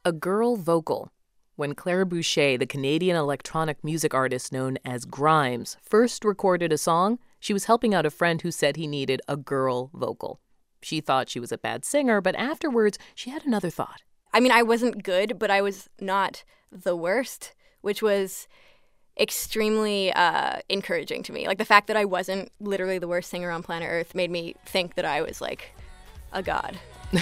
A girl vocal. When Claire Boucher, the Canadian electronic music artist known as Grimes, first recorded a song, she was helping out a friend who said he needed a girl vocal. She thought she was a bad singer, but afterwards, she had another thought. I mean, I wasn't good, but I was not the worst, which was extremely encouraging to me. Like, the fact that I wasn't literally the worst singer on planet Earth made me think that I was, like, a god.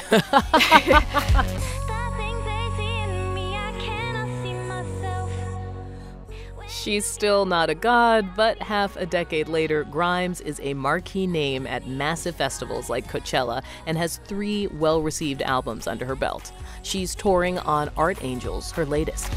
She's still not a god, but half a decade later, Grimes is a marquee name at massive festivals like Coachella and has 3 well-received albums under her belt. She's touring on Art Angels, her latest.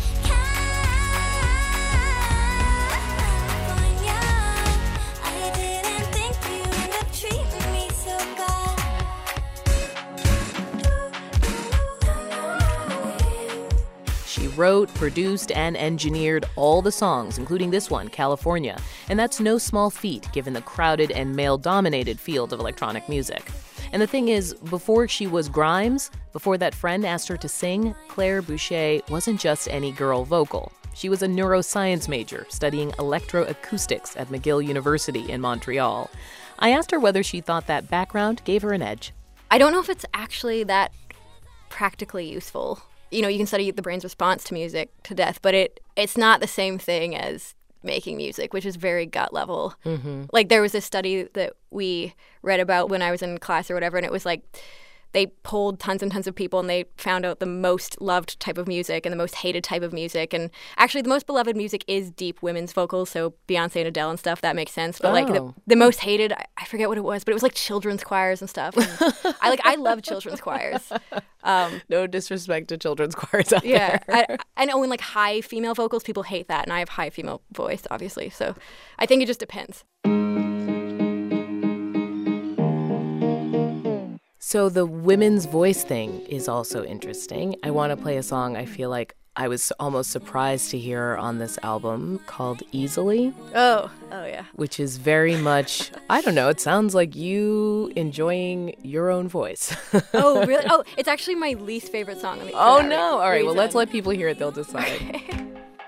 She wrote, produced, and engineered all the songs, including this one, California. And that's no small feat, given the crowded and male-dominated field of electronic music. And the thing is, before she was Grimes, before that friend asked her to sing, Claire Boucher wasn't just any girl vocal. She was a neuroscience major, studying electroacoustics at McGill University in Montreal. I asked her whether she thought that background gave her an edge. I don't know if it's actually that practically useful. You know, you can study the brain's response to music to death, but it's not the same thing as making music, which is very gut level. Mm-hmm. Like, there was this study that we read about when I was in class or whatever, and it was like they polled tons and tons of people, and they found out the most loved type of music and the most hated type of music. And actually, the most beloved music is deep women's vocals, so Beyonce and Adele and stuff, that makes sense. But like the most hated, I forget what it was, but it was like children's choirs and stuff. And I love children's choirs. No disrespect to children's choirs out there. Yeah, I know in like high female vocals, people hate that, and I have high female voice, obviously. So I think it just depends. So the women's voice thing is also interesting. I want to play a song I feel like I was almost surprised to hear on this album called Easily. Oh yeah. Which is very much, I don't know, it sounds like you enjoying your own voice. Oh, really? Oh, it's actually my least favorite song. Oh, no. All right, well, let's let people hear it. They'll decide. Okay.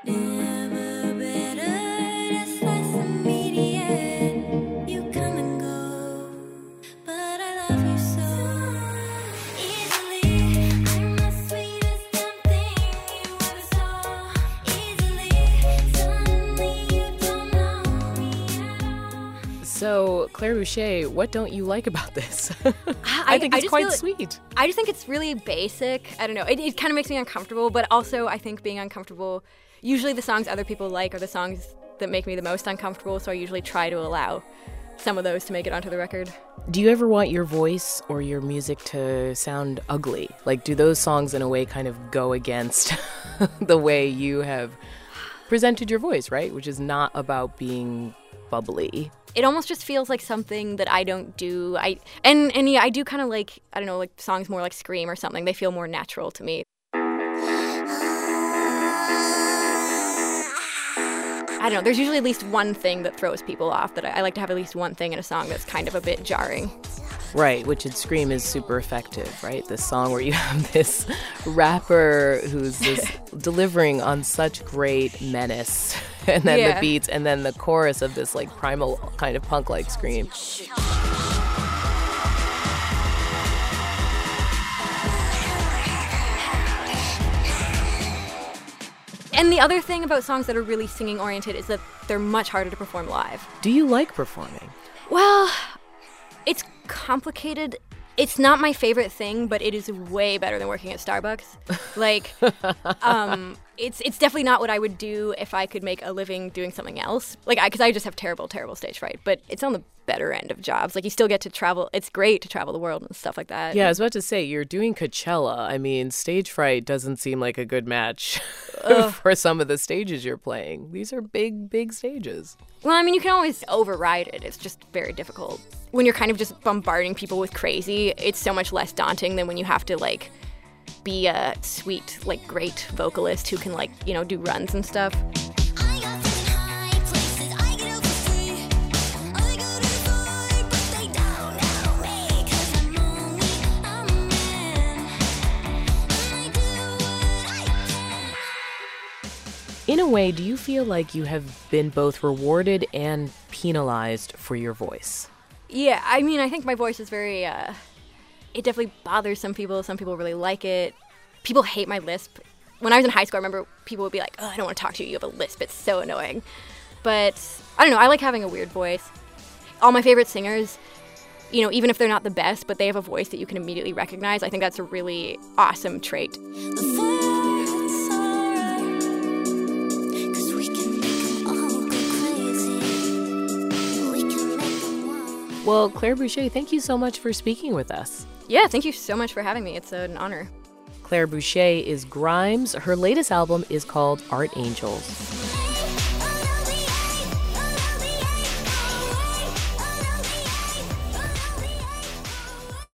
So, Claire Boucher, what don't you like about this? I think it's quite sweet. I just think it's really basic. I don't know. It kind of makes me uncomfortable, but also I think being uncomfortable, usually the songs other people like are the songs that make me the most uncomfortable, so I usually try to allow some of those to make it onto the record. Do you ever want your voice or your music to sound ugly? Like, do those songs in a way kind of go against the way you have presented your voice, right? Which is not about being bubbly. It almost just feels like something that I don't do. I do kind of like, I don't know, like songs more like Scream or something. They feel more natural to me. I don't know. There's usually at least one thing that throws people off. That I like to have at least one thing in a song that's kind of a bit jarring. Right, which in Scream is super effective, right? This song where you have this rapper who's delivering on such great menace, and then the beats, and then the chorus of this like primal kind of punk-like scream. And the other thing about songs that are really singing-oriented is that they're much harder to perform live. Do you like performing? Well, it's complicated. It's not my favorite thing, but it is way better than working at Starbucks. Like, it's definitely not what I would do if I could make a living doing something else. Like, because I just have terrible stage fright. But it's on the better end of jobs. Like, you still get to travel. It's great to travel the world and stuff like that. Yeah, I was about to say, you're doing Coachella. I mean, stage fright doesn't seem like a good match for some of the stages you're playing. These are big, big stages. Well, I mean, you can always override it. It's just very difficult. When you're kind of just bombarding people with crazy, it's so much less daunting than when you have to, like, be a sweet, like, great vocalist who can, like, you know, do runs and stuff. In a way, do you feel like you have been both rewarded and penalized for your voice? Yeah, I mean, I think my voice is very, it definitely bothers some people. Some people really like it. People hate my lisp. When I was in high school, I remember people would be like, oh, I don't want to talk to you. You have a lisp. It's so annoying. But I don't know. I like having a weird voice. All my favorite singers, you know, even if they're not the best, but they have a voice that you can immediately recognize, I think that's a really awesome trait. Well, Claire Boucher, thank you so much for speaking with us. Yeah, thank you so much for having me. It's an honor. Claire Boucher is Grimes. Her latest album is called Art Angels.